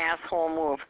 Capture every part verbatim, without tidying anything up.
asshole move.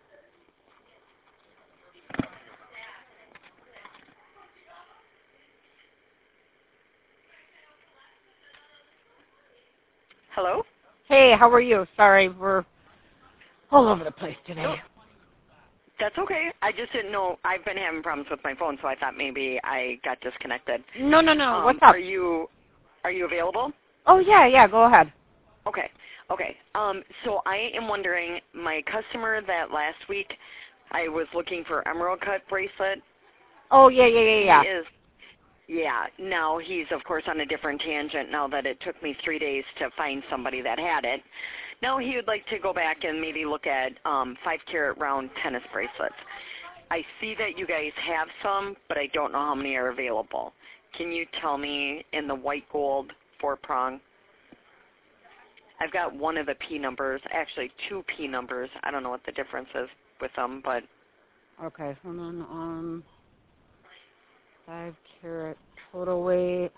Hello? Hey, how are you? Sorry, we're all over the place today. No, that's okay. I just didn't know. I've been having problems with my phone, so I thought maybe I got disconnected. No, no, no. Um, What's up? Are you Are you available? Oh, yeah, yeah. Go ahead. Okay. Okay. Um, so I am wondering, my customer that last week I was looking for emerald cut bracelet. Oh, yeah, yeah, yeah, yeah. He is. Yeah. Now he's of course on a different tangent. Now that it took me three days to find somebody that had it. Now he would like to go back and maybe look at um, five carat round tennis bracelets. I see that you guys have some, but I don't know how many are available. Can you tell me in the white gold four prong? I've got one of the P numbers, actually two P numbers. I don't know what the difference is with them, but Okay, hold on. Um, five carat total weight.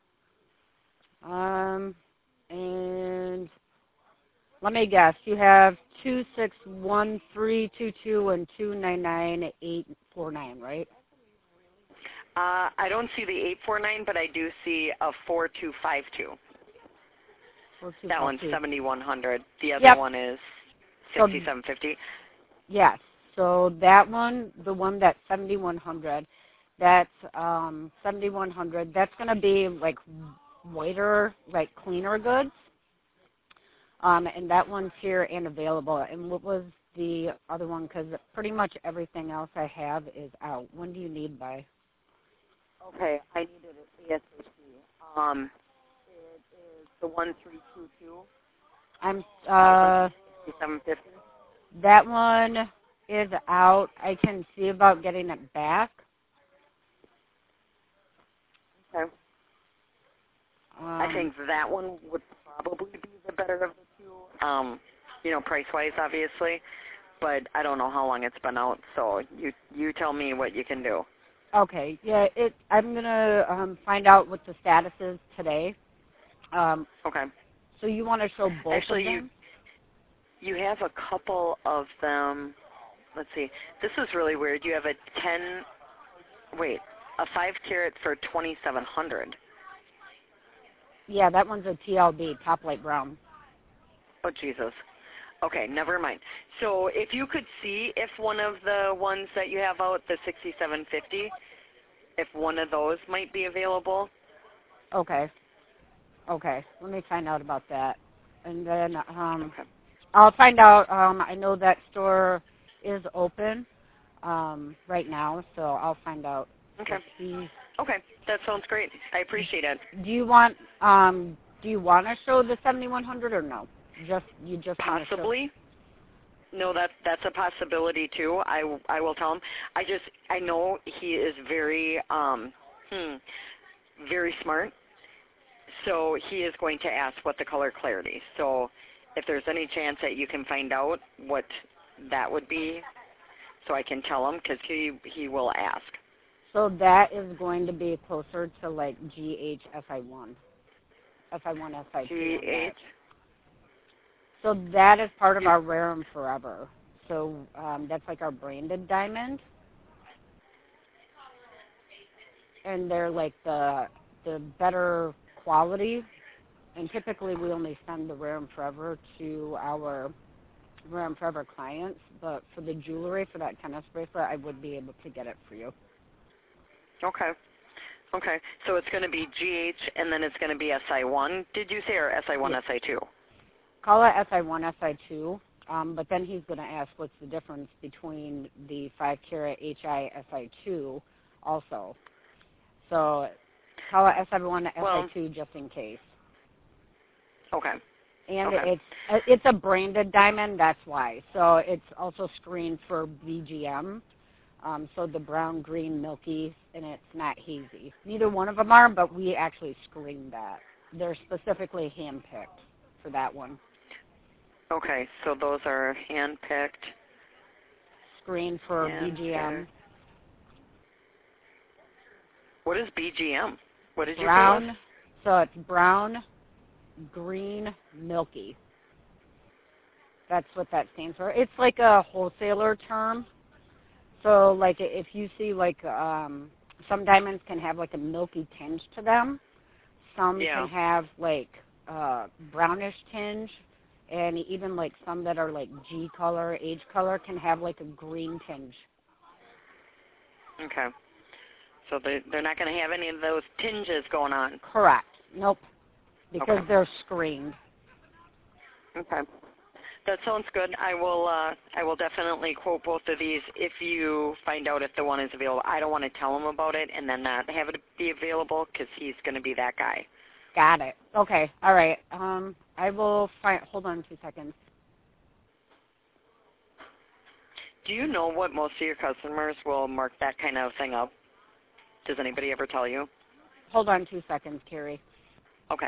Um, and let me guess. You have two six one three two two and two nine nine eight four nine, right? uh, I don't see the eight four nine, but I do see a four two five two. That one's seventy-one hundred. The other yep. one is sixty-seven fifty. Yes. So that one, the one that's seventy-one hundred, that's um, seventy-one hundred. That's going to be like whiter, like cleaner goods. Um, and that one's here and available. And what was the other one? Because pretty much everything else I have is out. When do you need by? Okay, I need it at ASAP. Um, it is the one three two two. I'm uh, sixty-seven fifty. That one is out. I can see about getting it back. Okay. Um, I think that one would probably be the better of the two. Um, you know, price-wise, obviously, but I don't know how long it's been out. So you you tell me what you can do. Okay. Yeah. It. I'm gonna um, find out what the status is today. Um, Okay. So you want to show both Actually, of them? you you have a couple of them. Let's see. This is really weird. You have a ten. Wait, a five carat for twenty-seven hundred. Yeah, that one's a T L B, top light brown. Oh Jesus. Okay, never mind. So if you could see if one of the ones that you have out, the sixty-seven fifty, if one of those might be available. Okay. Okay. Let me find out about that. And then um, Okay. I'll find out. Um, I know that store is open um, right now, so I'll find out. Okay. He, Okay, that sounds great. I appreciate it. do you want um, Do you want to show the seventy-one hundred or no? Just you just Possibly. No, that that's a possibility too. I, I will tell him. I just I know he is very um hmm, very smart. So he is going to ask what the color clarity. So if there's any chance that you can find out what that would be, so I can tell him because he he will ask. So that is going to be closer to like G H S I one, S I one, S I two. G H. So that is part of our Rare and Forever. So um, that's like our branded diamond. And they're like the the better quality. And typically we only send the Rare and Forever to our Rare and Forever clients. But for the jewelry, for that tennis bracelet, I would be able to get it for you. Okay. Okay. So it's going to be G H and then it's going to be S I one, did you say, or S I one, Yeah. S I two? Call it S I one, S I two. Um, but then he's going to ask what's the difference between the five carat H I S I two also. So call it S I one, S I two just in case. Okay. And okay. it's it's a branded diamond, that's why. So it's also screened for B G M. Um, so the brown, green, milky, and it's not hazy. Neither one of them are, but we actually screened that. They're specifically hand-picked for that one. Okay, so those are hand-picked. Screened for hand B G M. What is B G M? What did brown, you say? So it's brown, green, milky. That's what that stands for. It's like a wholesaler term. So like if you see like um, some diamonds can have like a milky tinge to them. Some Yeah. can have like uh, brownish tinge, and even like some that are like G color, age color, can have like a green tinge. Okay. So they they're not going to have any of those tinges going on. Correct. Nope. Because Okay. they're screened. Okay. That sounds good. I will uh, I will definitely quote both of these if you find out if the one is available. I don't want to tell him about it and then not have it be available because he's going to be that guy. Got it. Okay. All right. Um, I will find. Hold on two seconds. Do you know what most of your customers will mark that kind of thing up? Does anybody ever tell you? Hold on two seconds, Carrie. Okay.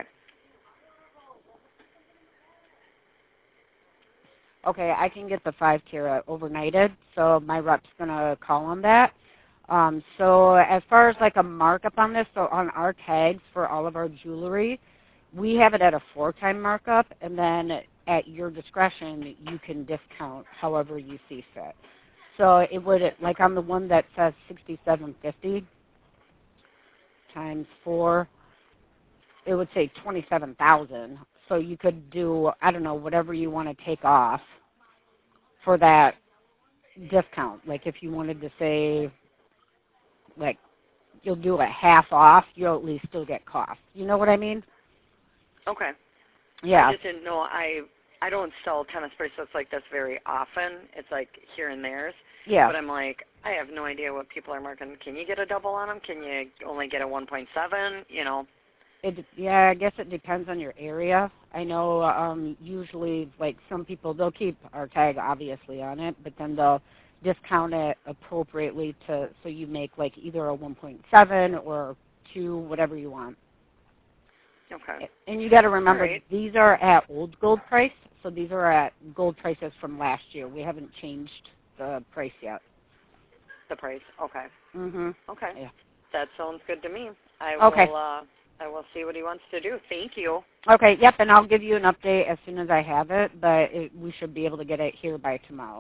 Okay, I can get the five carat overnighted, so my rep's gonna call on that. Um, so as far as like a markup on this, so on our tags for all of our jewelry, we have it at a four-time markup, and then at your discretion, you can discount however you see fit. So it would, like on the one that says sixty-seven fifty times four, it would say twenty-seven thousand. So you could do, I don't know, whatever you want to take off for that discount. Like if you wanted to say, like, you'll do a half off, you'll at least still get cost. You know what I mean? Okay. Yeah. I just didn't know. I I don't sell tennis bracelets like this very often. It's like here and there. Yeah. But I'm like, I have no idea what people are marking. Can you get a double on them? Can you only get a one point seven? You know. It, yeah, I guess it depends on your area. I know um, usually, like, some people, they'll keep our tag, obviously, on it, but then they'll discount it appropriately to so you make, like, either a one point seven or two, whatever you want. Okay. And you got to remember, right. These are at old gold price, so these are at gold prices from last year. We haven't changed the price yet. The price. Okay. Mhm. Okay. Yeah. That sounds good to me. I Okay. will. Uh, I will see what he wants to do. Thank you. Okay. Yep. And I'll give you an update as soon as I have it, but it, we should be able to get it here by tomorrow.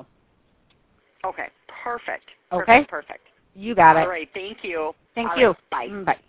Okay. Perfect. Okay. Perfect. Perfect. You got it. All right. Thank you. Thank All you. Right, bye. Mm, bye.